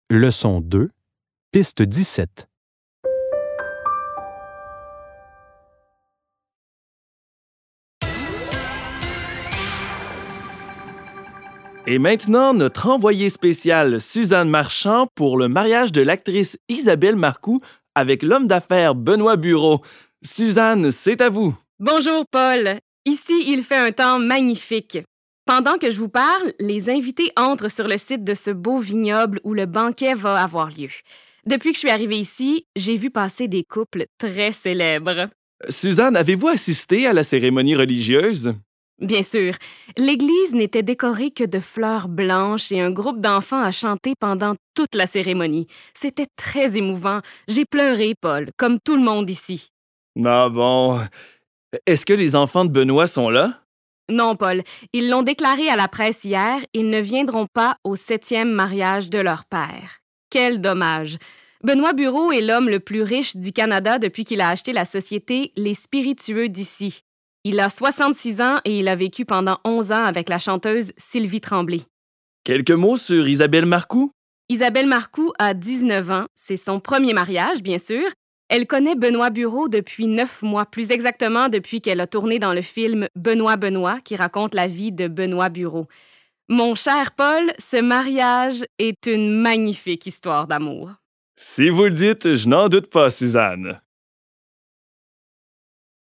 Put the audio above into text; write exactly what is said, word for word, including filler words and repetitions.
Leçon deux, piste dix-sept. Et maintenant, notre envoyée spéciale Suzanne Marchand pour le mariage de l'actrice Isabelle Marcoux avec l'homme d'affaires Benoît Bureau. Suzanne, c'est à vous. Bonjour, Paul. Ici, il fait un temps magnifique. Pendant que je vous parle, les invités entrent sur le site de ce beau vignoble où le banquet va avoir lieu. Depuis que je suis arrivée ici, j'ai vu passer des couples très célèbres. Suzanne, avez-vous assisté à la cérémonie religieuse? Bien sûr, l'église n'était décorée que de fleurs blanches et un groupe d'enfants a chanté pendant toute la cérémonie. C'était très émouvant. J'ai pleuré, Paul, comme tout le monde ici. Ah bon. Est-ce que les enfants de Benoît sont là? Non, Paul. Ils l'ont déclaré à la presse hier. Ils ne viendront pas au septième mariage de leur père. Quel dommage. Benoît Bureau est l'homme le plus riche du Canada depuis qu'il a acheté la société Les Spiritueux d'ici. Il a soixante-six ans et il a vécu pendant onze ans avec la chanteuse Sylvie Tremblay. Quelques mots sur Isabelle Marcoux? Isabelle Marcoux a dix-neuf ans. C'est son premier mariage, bien sûr. Elle connaît Benoît Bureau depuis neuf mois, plus exactement depuis qu'elle a tourné dans le film Benoît Benoît, qui raconte la vie de Benoît Bureau. Mon cher Paul, ce mariage est une magnifique histoire d'amour. Si vous le dites, je n'en doute pas, Suzanne.